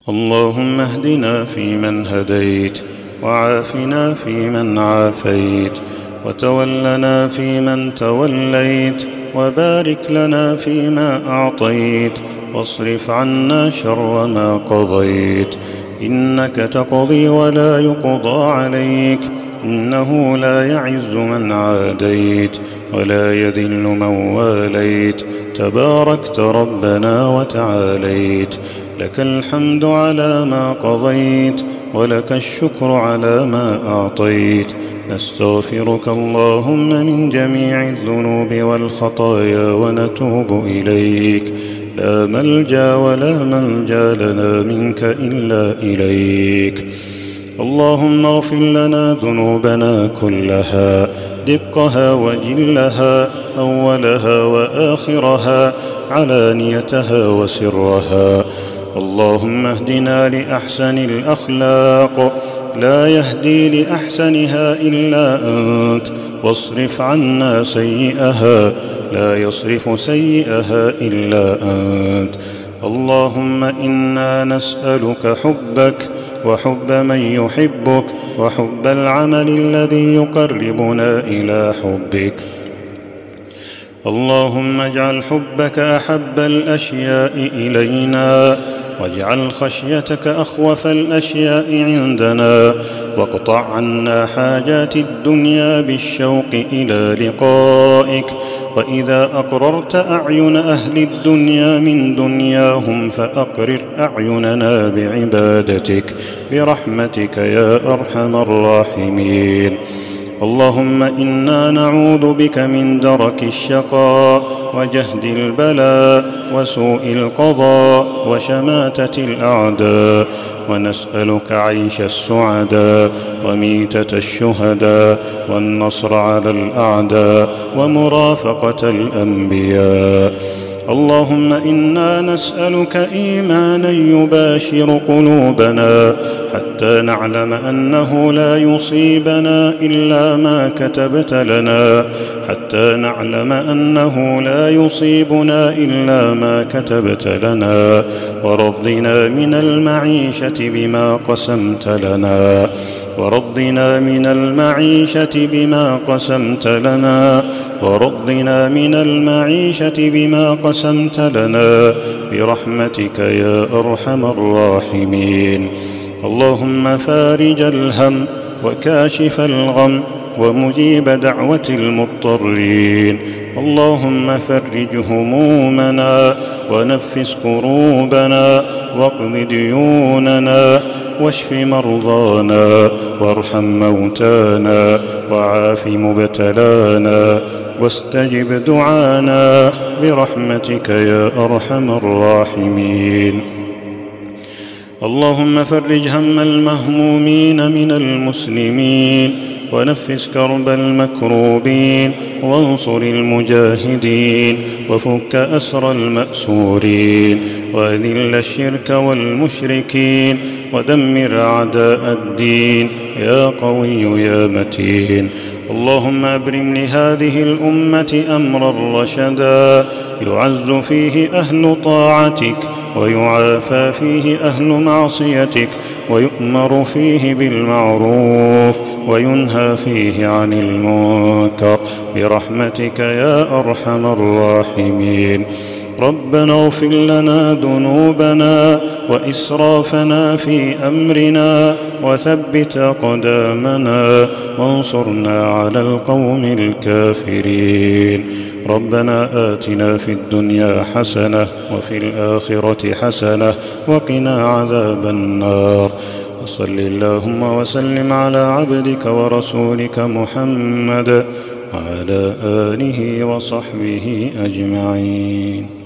اللهم اهدنا فيمن هديت، وعافنا فيمن عافيت، وتولنا فيمن توليت، وبارك لنا فيما أعطيت، واصرف عنا شر ما قضيت. إنك تقضي ولا يقضى عليك، إنه لا يعز من عاديت ولا يذل من واليت، تباركت ربنا وتعاليت. لك الحمد على ما قضيت، ولك الشكر على ما أعطيت. نستغفرك اللهم من جميع الذنوب والخطايا ونتوب إليك. لا ملجأ ولا منجا لنا منك إلا إليك. اللهم اغفر لنا ذنوبنا كلها، دقها وجلها، أولها وآخرها، علانيتها وسرها. اللهم اهدنا لأحسن الأخلاق، لا يهدي لأحسنها إلا أنت، واصرف عنا سيئها، لا يصرف سيئها إلا أنت. اللهم إنا نسألك حبك وحب من يحبك، وحب العمل الذي يقربنا إلى حبك. اللهم اجعل حبك أحب الأشياء إلينا، واجعل خشيتك أخوف الأشياء عندنا، واقطع عنا حاجات الدنيا بالشوق إلى لقائك. وإذا أقررت أعين أهل الدنيا من دنياهم، فأقرر أعيننا بعبادتك برحمتك يا أرحم الراحمين. اللهم إنا نعوذ بك من درك الشقاء، وجهد البلاء، وسوء القضاء، وشماتة الأعداء، ونسألك عيش السعداء، وميتة الشهداء، والنصر على الأعداء، ومرافقة الأنبياء. اللهم إنا نسألك إيمانا يباشر قلوبنا، حتى نعلم أنه لا يصيبنا إلا ما كتبت لنا، حتى نعلم أنه لا يصيبنا إلا ما كتبت لنا. ورضنا من المعيشة بما قسمت لنا، ورضنا من المعيشة بما قسمت لنا، ورضنا من المعيشة بما قسمت لنا برحمتك يا أرحم الراحمين. اللهم فارج الهم، وكاشف الغم، ومجيب دعوة المضطرين. اللهم فرج همومنا، ونفس كروبنا، واقض ديوننا، واشف مرضانا، وارحم موتانا، وعاف مبتلانا، واستجب دعانا برحمتك يا أرحم الراحمين. اللهم فرج هم المهمومين من المسلمين، ونفس كرب المكروبين، وانصر المجاهدين، وفك أسر المأسورين، وأذل الشرك والمشركين، ودمر أعداء الدين يا قوي يا متين. اللهم أبرم لهذه الأمة أمرا رشدا، يعز فيه أهل طاعتك، ويعافى فيه أهل معصيتك، ويؤمر فيه بالمعروف، وينهى فيه عن المنكر برحمتك يا أرحم الراحمين. ربنا اغفر لنا ذنوبنا وإسرافنا في أمرنا، وثبت أقدامنا، وانصرنا على القوم الكافرين. ربنا آتنا في الدنيا حسنة، وفي الآخرة حسنة، وقنا عذاب النار. وصل اللهم وسلم على عبدك ورسولك محمد، وعلى آله وصحبه أجمعين.